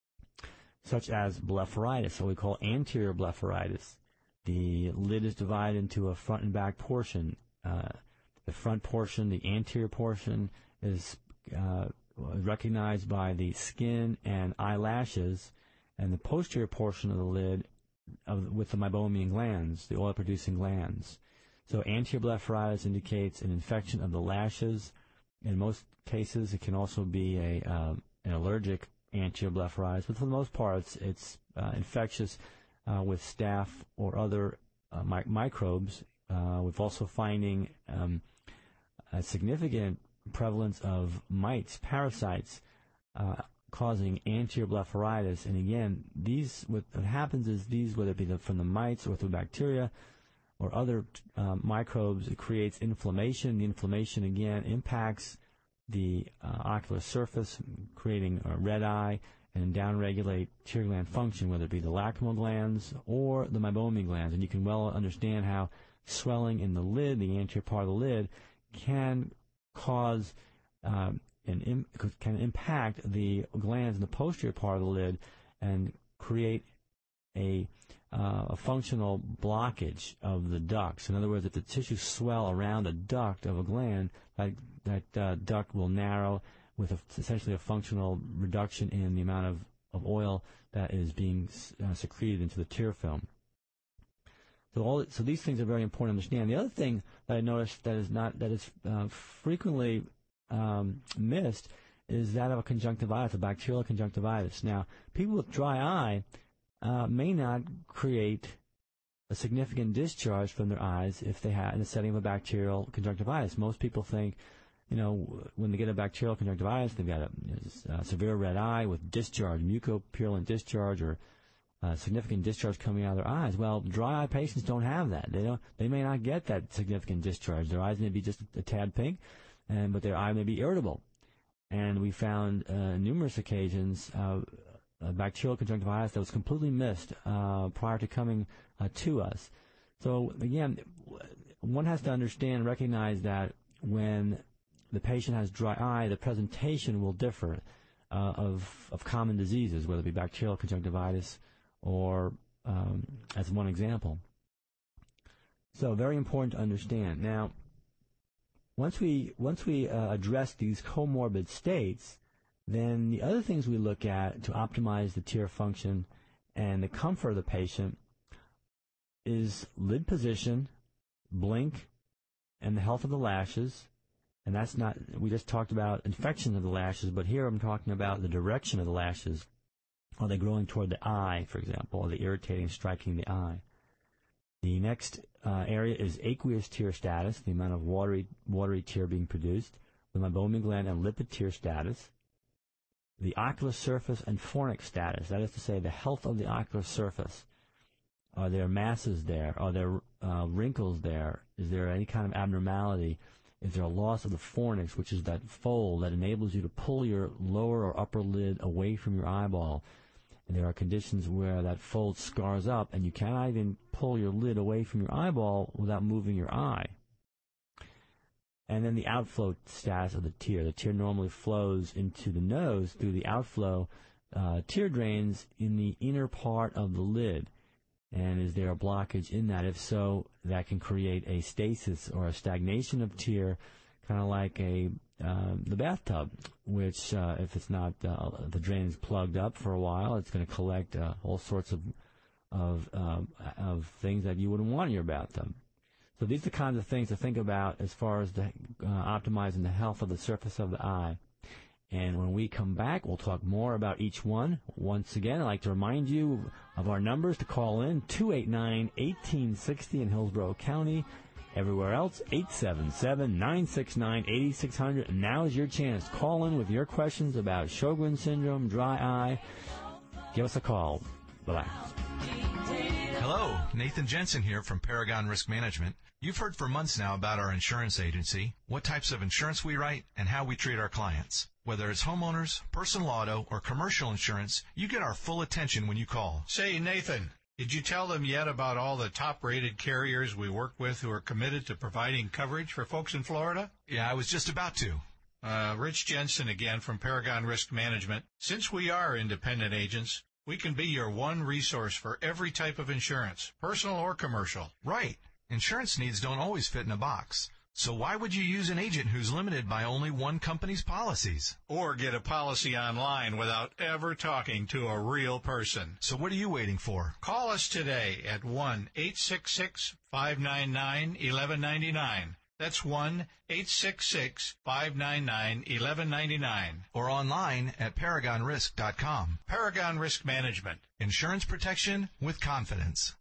such as blepharitis, what we call anterior blepharitis. The lid is divided into a front and back portion. Uh, the front portion, the anterior portion, is uh, recognized by the skin and eyelashes, and the posterior portion of the lid of, with the meibomian glands, the oil-producing glands. So anterior blepharitis indicates an infection of the lashes In most cases, it can also be a um, an allergic anterior blepharitis, but for the most part, it's, it's uh, infectious uh, with staph or other uh, mi- microbes. Uh, we're also finding um, a significant prevalence of mites, parasites, uh, causing anterior blepharitis. And again, these what happens is these, whether it be the, from the mites or through bacteria or other uh, microbes, it creates inflammation. The inflammation, again, impacts the uh, ocular surface, creating a red eye and downregulate tear gland function, whether it be the lacrimal glands or the meibomian glands. And you can well understand how swelling in the lid, the anterior part of the lid, can cause um, an Im- can impact the glands in the posterior part of the lid and create a uh, a functional blockage of the ducts. In other words, if the tissues swell around a duct of a gland, that that uh, duct will narrow with a, essentially a functional reduction in the amount of, of oil that is being uh, secreted into the tear film. So all so these things are very important to understand. The other thing that I noticed that is not that is uh, frequently um, missed is that of a conjunctivitis, a bacterial conjunctivitis. Now, people with dry eye uh, may not create a significant discharge from their eyes if they have in the setting of a bacterial conjunctivitis. Most people think, you know, when they get a bacterial conjunctivitis, they've got a, a severe red eye with discharge, mucopurulent discharge, or uh, significant discharge coming out of their eyes. Well, dry eye patients don't have that. They don't. They may not get that significant discharge. Their eyes may be just a, a tad pink, and but their eye may be irritable. And we found uh, numerous occasions uh, a bacterial conjunctivitis that was completely missed uh, prior to coming uh, to us. So again, one has to understand, recognize that when the patient has dry eye, the presentation will differ uh, of of common diseases, whether it be bacterial conjunctivitis or um, as one example. So very important to understand. Now, once we once we uh, address these comorbid states, then the other things we look at to optimize the tear function and the comfort of the patient is lid position, blink, and the health of the lashes. And that's not, we just talked about infection of the lashes, but here I'm talking about the direction of the lashes. Are they growing toward the eye, for example? Are they irritating, striking the eye? The next uh, area is aqueous tear status, the amount of watery, watery tear being produced, the meibomian gland and lipid tear status, the ocular surface and fornix status, that is to say, the health of the ocular surface. Are there masses there? Are there uh, wrinkles there? Is there any kind of abnormality? Is there a loss of the fornix, which is that fold that enables you to pull your lower or upper lid away from your eyeball? And there are conditions where that fold scars up, and you cannot even pull your lid away from your eyeball without moving your eye. And then the outflow status of the tear. The tear normally flows into the nose through the outflow uh, tear drains in the inner part of the lid. And is there a blockage in that? If so, that can create a stasis or a stagnation of tear, kind of like a uh, the bathtub, which uh, if it's not uh, the drain is plugged up for a while, it's going to collect uh, all sorts of of uh, of things that you wouldn't want in your bathtub. So these are the kinds of things to think about as far as the, uh, optimizing the health of the surface of the eye. And when we come back, we'll talk more about each one. Once again, I'd like to remind you of our numbers to call in, two eight nine, one eight six zero in Hillsborough County. Everywhere else, eight seven seven, nine six nine, eight six zero zero. And now is your chance. Call in with your questions about Sjogren syndrome, dry eye. Give us a call. Bye-bye. Hello, Nathan Jensen here from Paragon Risk Management. You've heard for months now about our insurance agency, what types of insurance we write, and how we treat our clients. Whether it's homeowners, personal auto, or commercial insurance, you get our full attention when you call. Say, Nathan, did you tell them yet about all the top-rated carriers we work with who are committed to providing coverage for folks in Florida? Yeah, I was just about to. Uh, Rich Jensen again from Paragon Risk Management. Since we are independent agents, we can be your one resource for every type of insurance, personal or commercial. Right. Insurance needs don't always fit in a box. So why would you use an agent who's limited by only one company's policies? Or get a policy online without ever talking to a real person. So what are you waiting for? Call us today at one eight six six, five nine nine, one one nine nine. That's one eight six six, five nine nine, one one nine nine. Or online at paragon risk dot com. Paragon Risk Management. Insurance protection with confidence.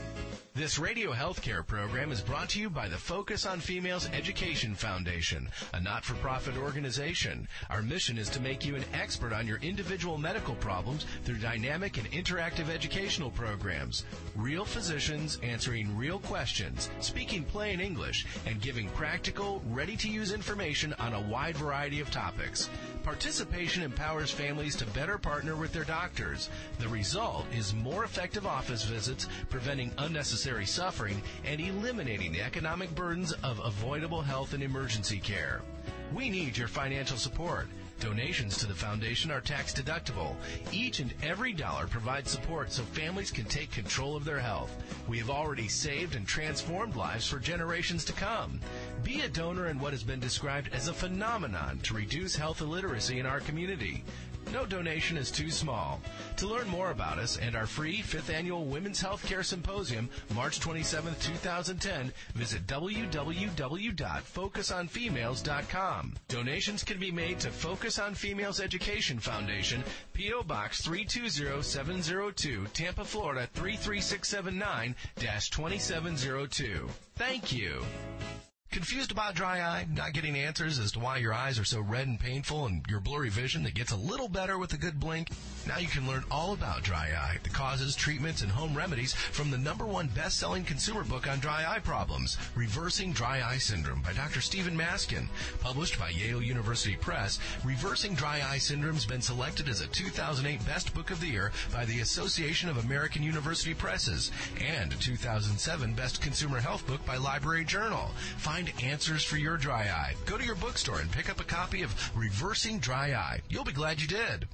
This radio healthcare program is brought to you by the Focus on Females Education Foundation, a not-for-profit organization. Our mission is to make you an expert on your individual medical problems through dynamic and interactive educational programs. Real physicians answering real questions, speaking plain English, and giving practical, ready-to-use information on a wide variety of topics. Participation empowers families to better partner with their doctors. The result is more effective office visits, preventing unnecessary suffering, and eliminating the economic burdens of avoidable health and emergency care. We need your financial support. Donations to the foundation are tax deductible. Each and every dollar provides support so families can take control of their health. We have already saved and transformed lives for generations to come. Be a donor in what has been described as a phenomenon to reduce health illiteracy in our community. No donation is too small. To learn more about us and our free fifth Annual Women's Healthcare Symposium, March twenty-seventh, twenty ten, visit w w w dot focus on females dot com. Donations can be made to Focus on Females Education Foundation, P O. Box three two zero seven zero two, Tampa, Florida three three six seven nine dash two seven zero two. Thank you. Confused about dry eye? Not getting answers as to why your eyes are so red and painful and your blurry vision that gets a little better with a good blink? Now you can learn all about dry eye, the causes, treatments, and home remedies from the number one best-selling consumer book on dry eye problems, Reversing Dry Eye Syndrome by Doctor Stephen Maskin. Published by Yale University Press, Reversing Dry Eye Syndrome has been selected as a two thousand eight Best Book of the Year by the Association of American University Presses and a two thousand seven Best Consumer Health Book by Library Journal. Find answers for your dry eye. Go to your bookstore and pick up a copy of Reversing Dry Eye. You'll be glad you did.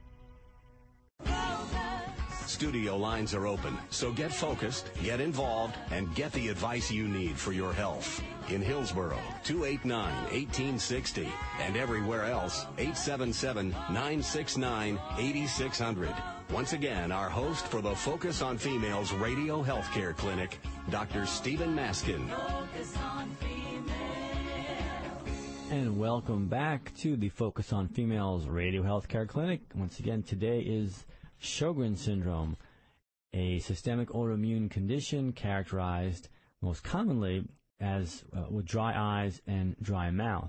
Studio lines are open, so get focused, get involved, and get the advice you need for your health. In Hillsborough, two eight nine, one eight six zero, and everywhere else, eight seven seven, nine six nine, eight six zero zero. Once again, our host for the Focus on Females Radio Healthcare Clinic, Doctor Stephen Maskin. And welcome back to the Focus on Females Radio Healthcare Clinic. Once again, today is Sjogren's syndrome, a systemic autoimmune condition characterized most commonly as uh, with dry eyes and dry mouth.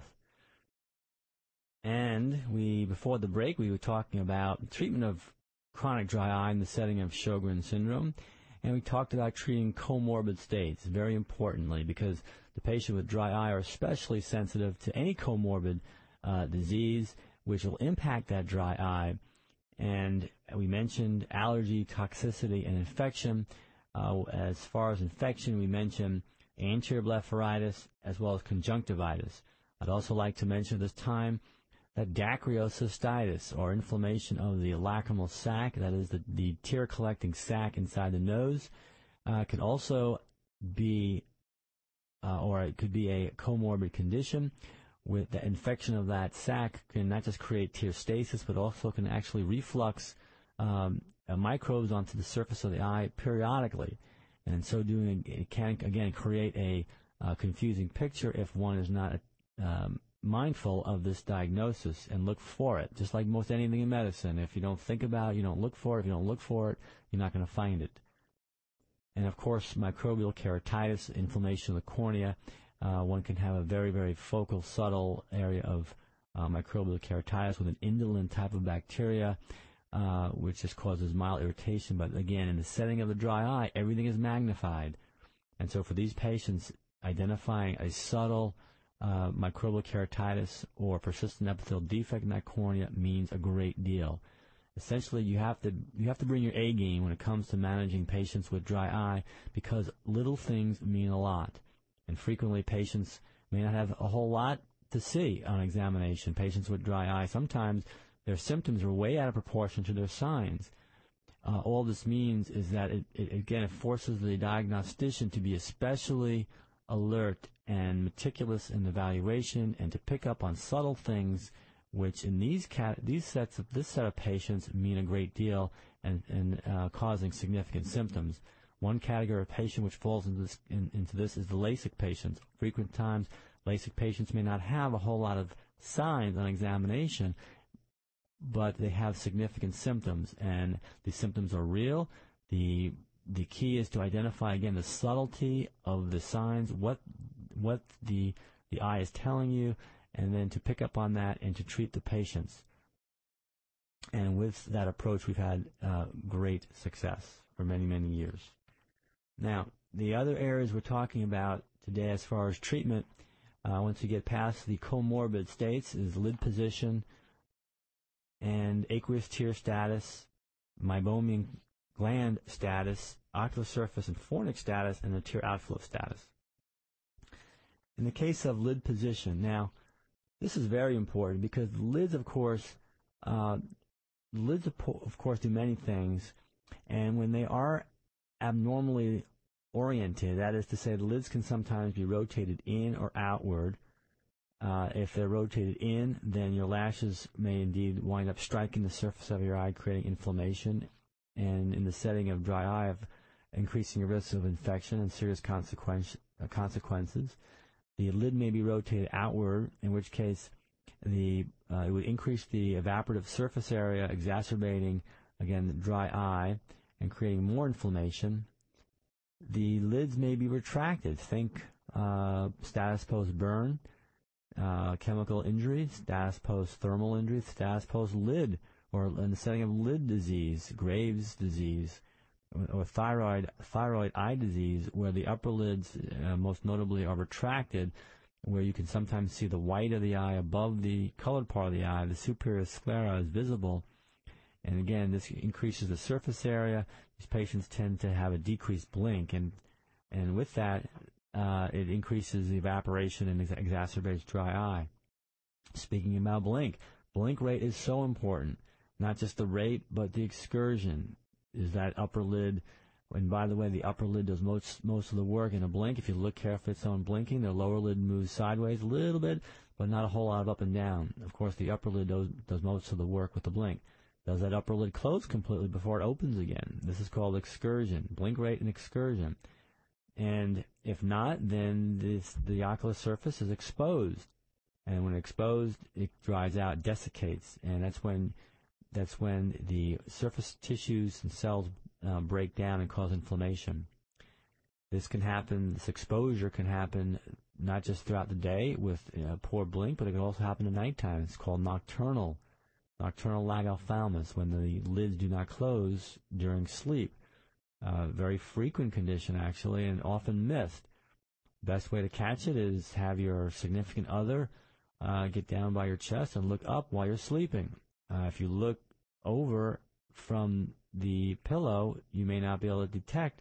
And we, before the break, we were talking about treatment of chronic dry eye in the setting of Sjogren's syndrome, and we talked about treating comorbid states, very importantly, because the patient with dry eye are especially sensitive to any comorbid uh, disease, which will impact that dry eye. And we mentioned allergy, toxicity, and infection. Uh, as far as infection, we mentioned anterior blepharitis as well as conjunctivitis. I'd also like to mention at this time that dacryocystitis, or inflammation of the lacrimal sac, that is the, the tear-collecting sac inside the nose, uh, can also be, uh, or it could be a comorbid condition. With the infection of that sac can not just create tear stasis, but also can actually reflux um, uh, microbes onto the surface of the eye periodically. And so doing, it can, again, create a uh, confusing picture if one is not um, mindful of this diagnosis and look for it. Just like most anything in medicine, if you don't think about it, you don't look for it. If you don't look for it, you're not going to find it. And, of course, microbial keratitis, inflammation of the cornea. Uh, one can have a very, very focal, subtle area of uh, microbial keratitis with an indolent type of bacteria, uh, which just causes mild irritation. But again, in the setting of the dry eye, everything is magnified. And so for these patients, identifying a subtle uh, microbial keratitis or persistent epithelial defect in that cornea means a great deal. Essentially, you have to you have to bring your A game when it comes to managing patients with dry eye, because little things mean a lot. And frequently, patients may not have a whole lot to see on examination. Patients with dry eye, sometimes their symptoms are way out of proportion to their signs. Uh, all this means is that, it, it, again, it forces the diagnostician to be especially alert and meticulous in evaluation and to pick up on subtle things, which in these cat these sets of this set of patients mean a great deal and, and uh, causing significant symptoms. One category of patient which falls into this, in, into this is the LASIK patients. Frequent times, LASIK patients may not have a whole lot of signs on examination, but they have significant symptoms, and the symptoms are real. The the key is to identify, again, the subtlety of the signs, what what the the eye is telling you, and then to pick up on that and to treat the patients. And with that approach, we've had uh, great success for many, many years. Now, the other areas we're talking about today as far as treatment, uh, once you get past the comorbid states, is lid position and aqueous tear status, meibomian gland status, ocular surface and fornix status, and the tear outflow status. In the case of lid position, now, this is very important because the lids, of course, uh, lids, of course, do many things, and when they are abnormally oriented, that is to say, the lids can sometimes be rotated in or outward. Uh, if they're rotated in, then your lashes may indeed wind up striking the surface of your eye, creating inflammation, and in the setting of dry eye, of increasing your risk of infection and serious consequence, uh, consequences. The lid may be rotated outward, in which case the uh, it would increase the evaporative surface area, exacerbating, again, the dry eye and creating more inflammation. The lids may be retracted. Think uh, status post-burn, uh, chemical injury, status post-thermal injury, status post-lid, or in the setting of lid disease, Graves' disease, or thyroid thyroid eye disease, where the upper lids, uh, most notably, are retracted, where you can sometimes see the white of the eye above the colored part of the eye. The superior sclera is visible. And again, this increases the surface area. These patients tend to have a decreased blink, and and with that, uh, it increases the evaporation and ex- exacerbates dry eye. Speaking about blink, blink rate is so important. Not just the rate, but the excursion. Is that upper lid, and by the way, the upper lid does most most of the work in a blink. If you look carefully at someone blinking, their lower lid moves sideways a little bit, but not a whole lot of up and down. Of course, the upper lid does, does most of the work with the blink. Does that upper lid close completely before it opens again? This is called excursion, blink rate and excursion. And if not, then this, the ocular surface is exposed. And when exposed, it dries out, desiccates, and that's when that's when the surface tissues and cells uh, break down and cause inflammation. This can happen, this exposure can happen not just throughout the day with uh, poor blink, but it can also happen at nighttime. It's called nocturnal, nocturnal lag ophthalmos, when the lids do not close during sleep. Uh, very frequent condition, actually, and often missed. Best way to catch it is have your significant other uh, get down by your chest and look up while you're sleeping. Uh, if you look over from the pillow, you may not be able to detect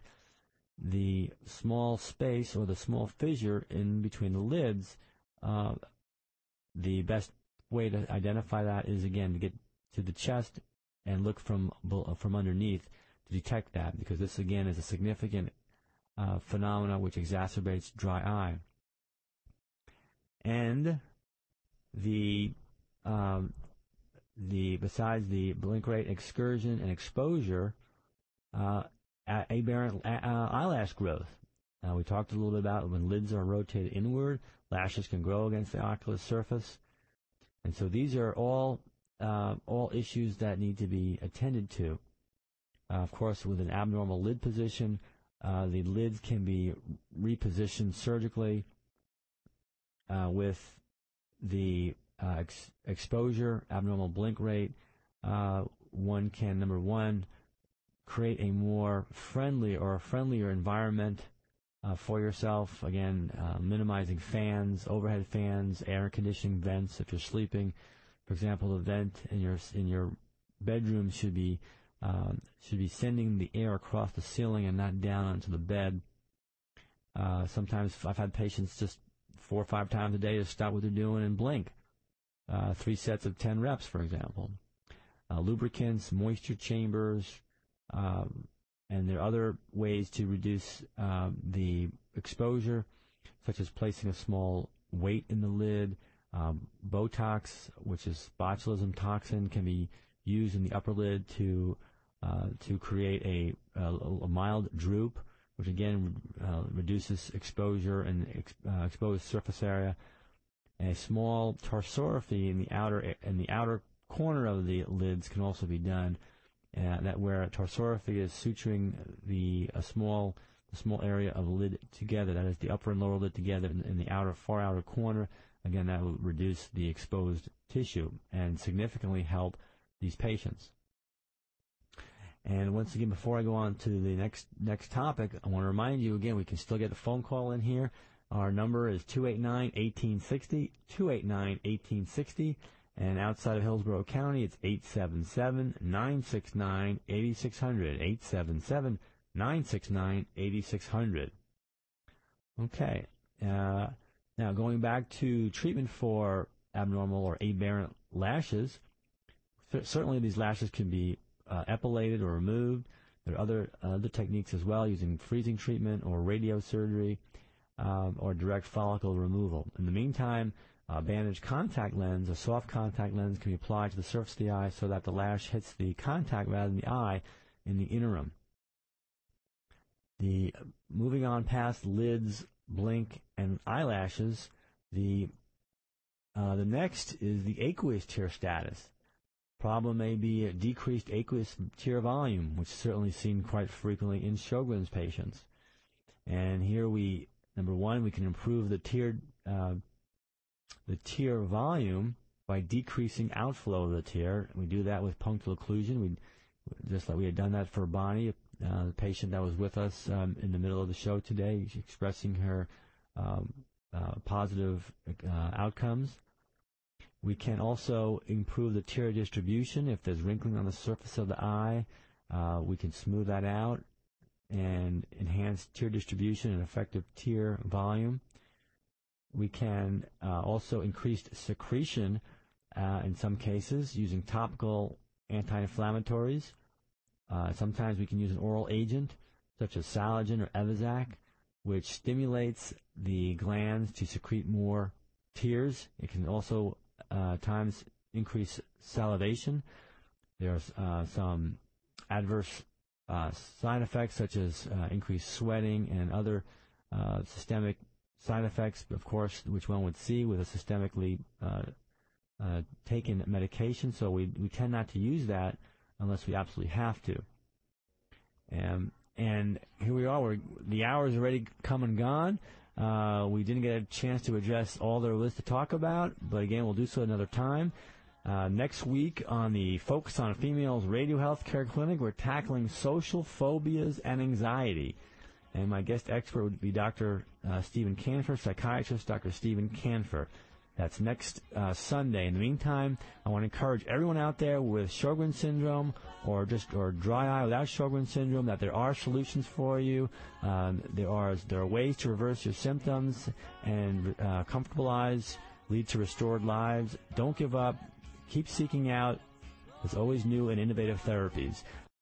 the small space or the small fissure in between the lids. Uh, the best way to identify that is, again, to get to the chest and look from from underneath to detect that, because this, again, is a significant uh, phenomena which exacerbates dry eye. And the um, the besides the blink rate, excursion, and exposure, uh, aberrant uh, eyelash growth. Uh, we talked a little bit about when lids are rotated inward, lashes can grow against the ocular surface, and so these are all uh, all issues that need to be attended to. Uh, of course, with an abnormal lid position, uh, the lids can be repositioned surgically. Uh, with the uh, ex- exposure, abnormal blink rate, uh, one can, number one, create a more friendly or a friendlier environment uh, for yourself. Again, uh, minimizing fans, overhead fans, air conditioning vents if you're sleeping. For example, the vent in your in your bedroom should be um, should be sending the air across the ceiling and not down onto the bed. Uh, sometimes I've had patients just four or five times a day to stop what they're doing and blink. Uh, three sets of ten reps, for example. Uh, lubricants, moisture chambers, um, and there are other ways to reduce uh, the exposure, such as placing a small weight in the lid. Um, Botox, which is botulism toxin, can be used in the upper lid to uh, to create a, a, a mild droop, which again uh, reduces exposure and ex- uh, exposed surface area. A small tarsorrhaphy in the outer in the outer corner of the lids can also be done. Uh, that where a tarsorrhaphy is suturing the a small a small area of lid together. That is the upper and lower lid together in, in the outer far outer corner. Again, that will reduce the exposed tissue and significantly help these patients. And once again, before I go on to the next next topic, I want to remind you again, we can still get a phone call in here. Our number is two eight nine, one eight six zero, two eight nine, one eight six zero, and outside of Hillsborough County, it's eight seven seven, nine six nine, eight six zero zero, eight seven seven, nine six nine, eight six zero zero. Okay. Uh, now, going back to treatment for abnormal or aberrant lashes, certainly these lashes can be uh, epilated or removed. There are other uh, other techniques as well, using freezing treatment or radiosurgery um, or direct follicle removal. In the meantime, a bandaged contact lens, a soft contact lens, can be applied to the surface of the eye so that the lash hits the contact rather than the eye in the interim. The moving on past lids, blink, and eyelashes, the uh, the next is the aqueous tear status. Problem may be a decreased aqueous tear volume, which is certainly seen quite frequently in Sjogren's patients. And here we, number one, we can improve the tear uh, the tear volume by decreasing outflow of the tear. We do that with punctal occlusion. We just like we had done that for Bonnie, uh, the patient that was with us um, in the middle of the show today, expressing her um, uh, positive uh, outcomes. We can also improve the tear distribution. If there's wrinkling on the surface of the eye, uh, we can smooth that out and enhance tear distribution and effective tear volume. We can uh, also increase secretion uh, in some cases using topical anti-inflammatories. Uh, sometimes we can use an oral agent such as Salogen or Evazac, which stimulates the glands to secrete more tears. It can also uh, times increase salivation. There's uh, some adverse uh, side effects such as uh, increased sweating and other uh, systemic side effects, of course, which one would see with a systemically uh, uh, taken medication. So we we tend not to use that unless we absolutely have to. Um, and here we are. We're, the hour is already come and gone. Uh, we didn't get a chance to address all there was to talk about, but again, we'll do so another time. Uh, next week on the Focus on Females Radio Health Care Clinic, we're tackling social phobias and anxiety. And my guest expert would be Doctor Uh, Stephen Kanfer, psychiatrist, Doctor Stephen Kanfer. That's next uh, Sunday. In the meantime, I want to encourage everyone out there with Sjogren's syndrome or just or dry eye without Sjogren's syndrome that there are solutions for you. Um, there are there are ways to reverse your symptoms, and uh, comfortable eyes lead to restored lives. Don't give up. Keep seeking out. There's always new and innovative therapies.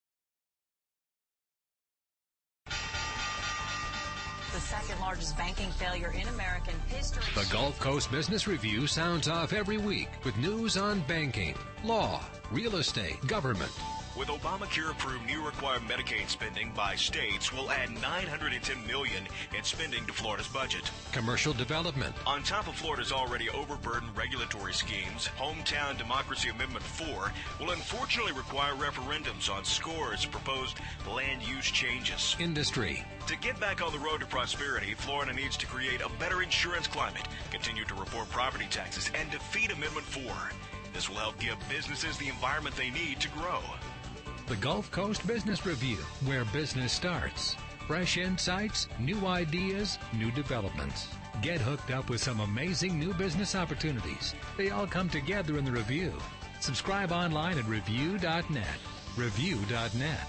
The second largest banking failure in American history. The Gulf Coast Business Review sounds off every week with news on banking, law, real estate, government. With Obamacare-approved new required Medicaid spending by states will add nine hundred ten million dollars in spending to Florida's budget. Commercial development. On top of Florida's already overburdened regulatory schemes, Hometown Democracy Amendment four will unfortunately require referendums on scores of proposed land use changes. Industry. To get back on the road to prosperity, Florida needs to create a better insurance climate, continue to report property taxes, and defeat Amendment four. This will help give businesses the environment they need to grow. The Gulf Coast Business Review, where business starts. Fresh insights, new ideas, new developments. Get hooked up with some amazing new business opportunities. They all come together in the review. Subscribe online at review dot net. review dot net.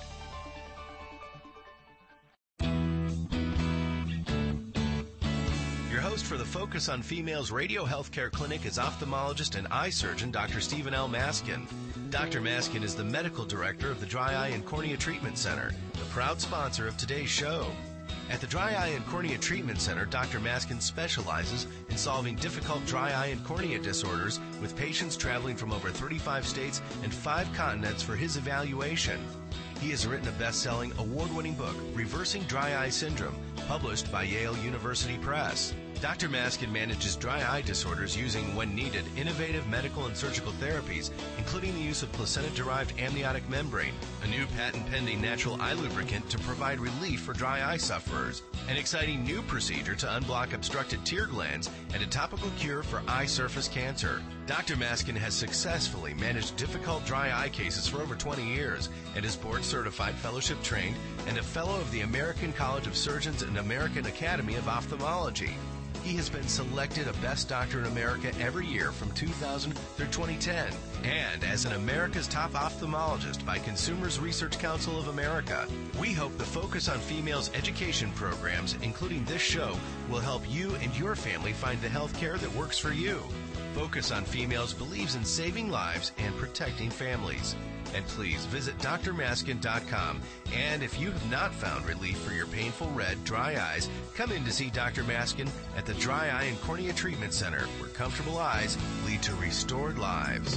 Your host for the Focus on Females Radio Healthcare Clinic is ophthalmologist and eye surgeon Doctor Stephen L. Maskin. Doctor Maskin is the medical director of the Dry Eye and Cornea Treatment Center, the proud sponsor of today's show. At the Dry Eye and Cornea Treatment Center, Doctor Maskin specializes in solving difficult dry eye and cornea disorders with patients traveling from over thirty-five states and five continents for his evaluation. He has written a best-selling, award-winning book, Reversing Dry Eye Syndrome, published by Yale University Press. Doctor Maskin manages dry eye disorders using, when needed, innovative medical and surgical therapies, including the use of placenta-derived amniotic membrane, a new patent-pending natural eye lubricant to provide relief for dry eye sufferers, an exciting new procedure to unblock obstructed tear glands, and a topical cure for eye surface cancer. Doctor Maskin has successfully managed difficult dry eye cases for over twenty years and is board-certified, fellowship-trained, and a fellow of the American College of Surgeons and American Academy of Ophthalmology. He has been selected a Best Doctor in America every year from two thousand through twenty ten, and as an America's Top Ophthalmologist by Consumers Research Council of America. We hope the Focus on Females education programs, including this show, will help you and your family find the health care that works for you. Focus on Females believes in saving lives and protecting families. And please visit D R maskin dot com. And if you have not found relief for your painful red, dry eyes, come in to see Doctor Maskin at the Dry Eye and Cornea Treatment Center, where comfortable eyes lead to restored lives.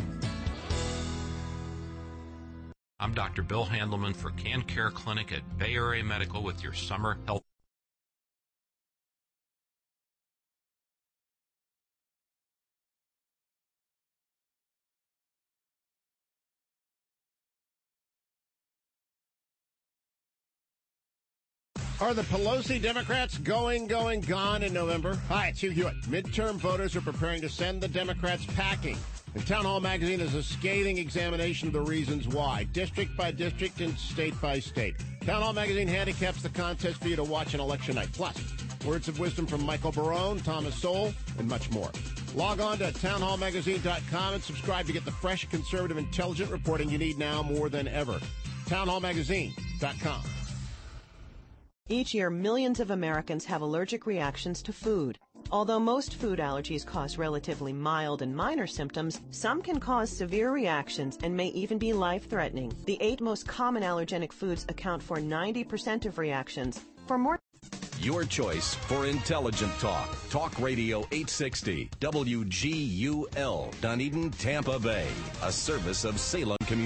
I'm Doctor Bill Handelman for Can Care Clinic at Bay Area Medical with your summer health. Are the Pelosi Democrats going, going, gone in November? Hi, it's Hugh Hewitt. Midterm voters are preparing to send the Democrats packing. And Town Hall Magazine is a scathing examination of the reasons why, district by district and state by state. Town Hall Magazine handicaps the contest for you to watch on election night. Plus, words of wisdom from Michael Barone, Thomas Sowell, and much more. Log on to town hall magazine dot com and subscribe to get the fresh, conservative, intelligent reporting you need now more than ever. town hall magazine dot com. Each year, millions of Americans have allergic reactions to food. Although most food allergies cause relatively mild and minor symptoms, some can cause severe reactions and may even be life-threatening. The eight most common allergenic foods account for ninety percent of reactions. For more... Your choice for intelligent talk. Talk Radio eight sixty, W G U L, Dunedin, Tampa Bay. A service of Salem Community.